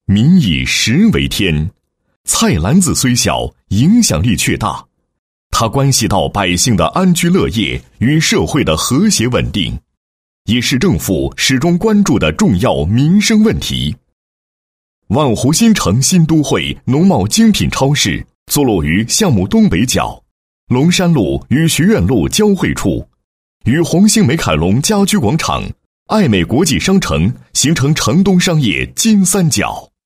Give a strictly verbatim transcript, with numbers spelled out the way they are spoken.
民以食为天，菜篮子虽小，影响力却大。它关系到百姓的安居乐业与社会的和谐稳定，也是政府始终关注的重要民生问题。万湖新城新都会农贸精品超市坐落于项目东北角，龙山路与学院路交汇处，与红星美凯龙家居广场、爱美国际商城形成城东商业金三角。